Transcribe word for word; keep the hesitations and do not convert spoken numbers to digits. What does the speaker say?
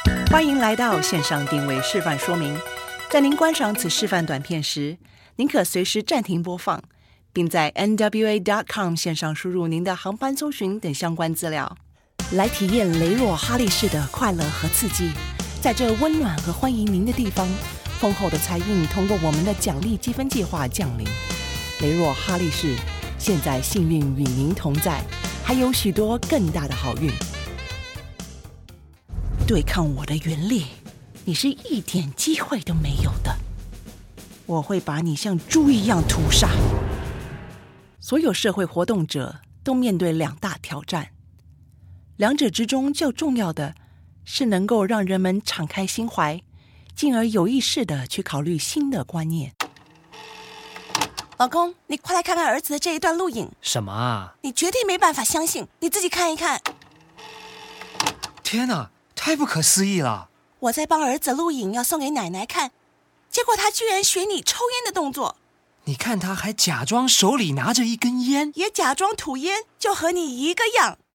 欢迎来到线上定位示范说明。在您观赏此示范短片时，您可随时暂停播放，并在 N W A dot com 线上输入您的航班搜寻等相关资料，来体验雷诺哈利式的快乐和刺激。在这温暖和欢迎您的地方，丰厚的财运通过我们的奖励积分计划降临。雷诺哈利式，现在幸运与您同在，还有许多更大的好运。对抗我的原力，你是一点机会都没有的。我会把你像猪一样屠杀。所有社会活动者都面对两大挑战，两者之中较重要的是能够让人们敞开心怀，进而有意识地去考虑新的观念。老公，你快来看看儿子的这一段录影。 什么啊？ 你绝对没办法相信，你自己看一看。 天哪，太不可思议了！ 我在帮儿子录影，要送给奶奶看，结果他居然学你抽烟的动作。 你看他还假装手里拿着一根烟， 也假装吐烟，就和你一个样。